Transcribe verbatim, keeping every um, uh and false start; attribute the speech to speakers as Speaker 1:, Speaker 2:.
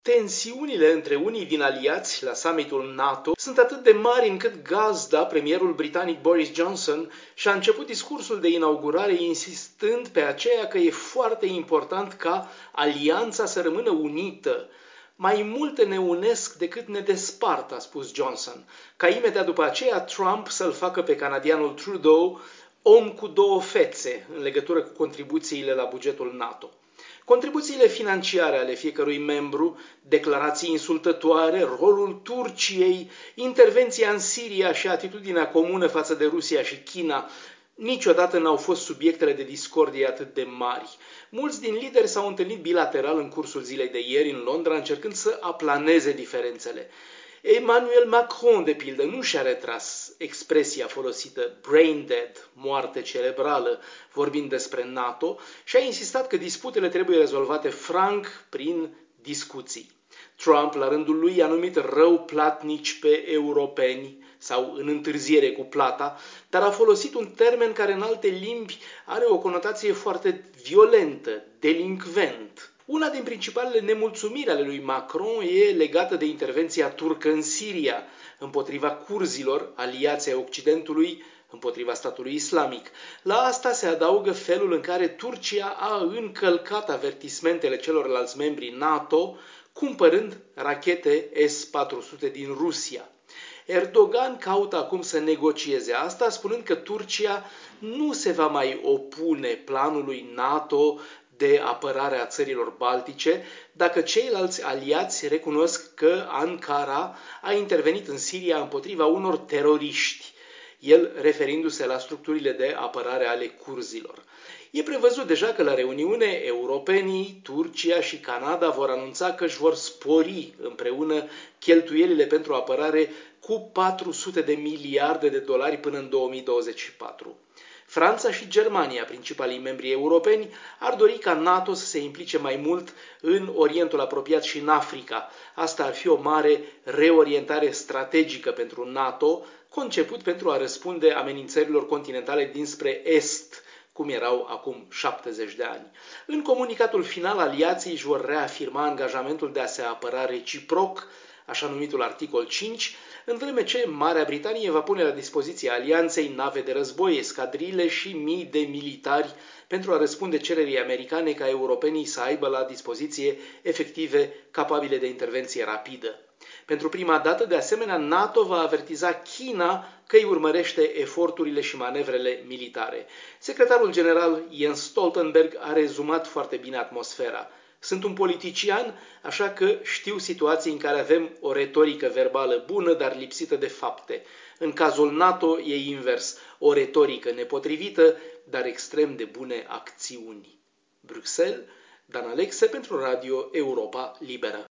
Speaker 1: Tensiunile între unii din aliați la summitul NATO sunt atât de mari încât gazda, premierul britanic Boris Johnson, și-a început discursul de inaugurare insistând pe aceea că e foarte important ca alianța să rămână unită. Mai multe ne unesc decât ne despart, a spus Johnson, ca imediat după aceea Trump să-l facă pe canadianul Trudeau om cu două fețe în legătură cu contribuțiile la bugetul NATO. Contribuțiile financiare ale fiecărui membru, declarații insultătoare, rolul Turciei, intervenția în Siria și atitudinea comună față de Rusia și China niciodată n-au fost subiectele de discordie atât de mari. Mulți din lideri s-au întâlnit bilateral în cursul zilei de ieri în Londra, încercând să aplaneze diferențele. Emmanuel Macron, de pildă, nu și-a retras expresia folosită brain dead, moarte cerebrală, vorbind despre NATO, și a insistat că disputele trebuie rezolvate franc prin discuții. Trump, la rândul lui, i-a numit rău platnici pe europeni sau în întârziere cu plata, dar a folosit un termen care în alte limbi are o conotație foarte violentă, delincvent. Una din principalele nemulțumiri ale lui Macron e legată de intervenția turcă în Siria, împotriva curzilor, aliați ai Occidentului, împotriva statului islamic. La asta se adaugă felul în care Turcia a încălcat avertismentele celorlalți membri NATO, cumpărând rachete S patru sute din Rusia. Erdogan caută acum să negocieze asta, spunând că Turcia nu se va mai opune planului NATO de apărare a țărilor baltice, dacă ceilalți aliați recunosc că Ankara a intervenit în Siria împotriva unor teroriști, el referindu-se la structurile de apărare ale curzilor. E prevăzut deja că la reuniune europenii, Turcia și Canada vor anunța că își vor spori împreună cheltuielile pentru apărare cu patru sute de miliarde de dolari până în două mii douăzeci și patru. Franța și Germania, principalii membri europeni, ar dori ca NATO să se implice mai mult în Orientul apropiat și în Africa. Asta ar fi o mare reorientare strategică pentru NATO, conceput pentru a răspunde amenințărilor continentale dinspre Est, cum erau acum șaptezeci de ani. În comunicatul final, aliații își vor reafirma angajamentul de a se apăra reciproc, așa numitul articol cinci, în vreme ce Marea Britanie va pune la dispoziție alianței nave de război, escadrile și mii de militari pentru a răspunde cererii americane ca europenii să aibă la dispoziție efective capabile de intervenție rapidă. Pentru prima dată, de asemenea, NATO va avertiza China că îi urmărește eforturile și manevrele militare. Secretarul general Jens Stoltenberg a rezumat foarte bine atmosfera. Sunt un politician, așa că știu situații în care avem o retorică verbală bună, dar lipsită de fapte. În cazul NATO e invers, o retorică nepotrivită, dar extrem de bune acțiuni. Bruxelles, Dan Alexe pentru Radio Europa Liberă.